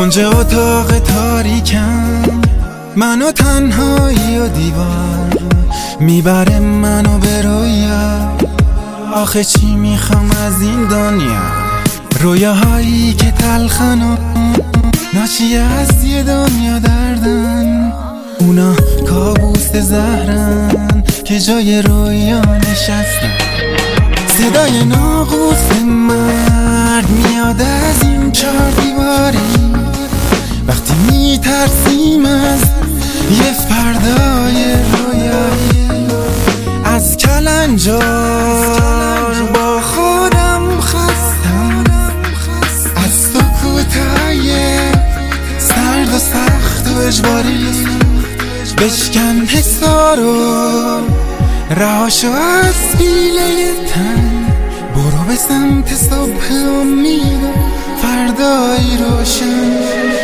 کنج اتاق تاریکم، منو تنهایی و دیوار میبره منو به رویا. آخه چی میخوام از این دنیا؟ رویاهایی که تلخن و ناشی از یه دنیا دردن، اونا کابوس زهرن که جای رویا نشستن. صدای ناقوس مرد میاد از این چار دیواری، وقتی میترسیم از یه فردای رویایی. از کلنجار با خودم خستم، از سکوتای سرد و سخت و اجباری. بشکن حسارو رهاشو از پیله تن، برو به سمت صبح امید و فردایی روشن.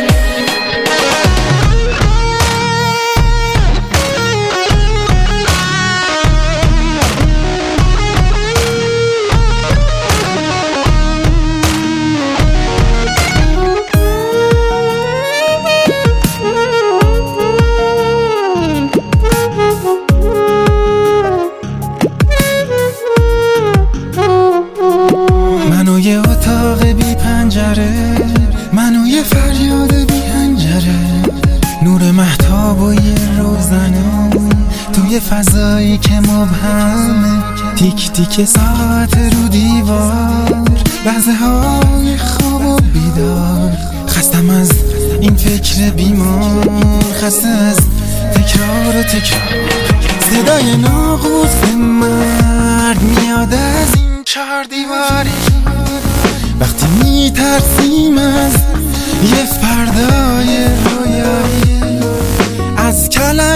منو یه اتاق بی پنجره، منو یه فریاد بی هنجره، نور مهتاب و یه روزنه توی فضایی که مبهمه. تیک تیک ساعت رو دیوار، لحظه های خواب و بیدار. خستم از این فکر بیمار، خسته از تکرار و تکرار. صدای ناقوس مرد میاد از این چهار دیواری، وقتی میترسیم از یه فردای رویایی. از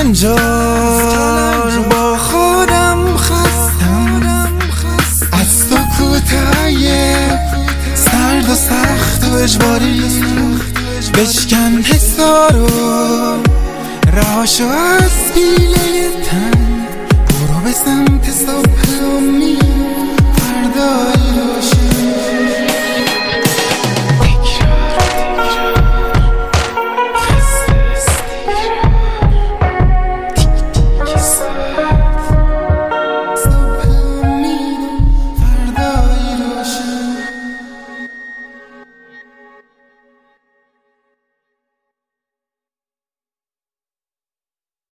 کلنجار با خودم خستم، از سکوتای سرد و سخت و اجباری. بشکن حسارو رهاشو از پیله تن، برو به سمت صبح امید فردای روشن.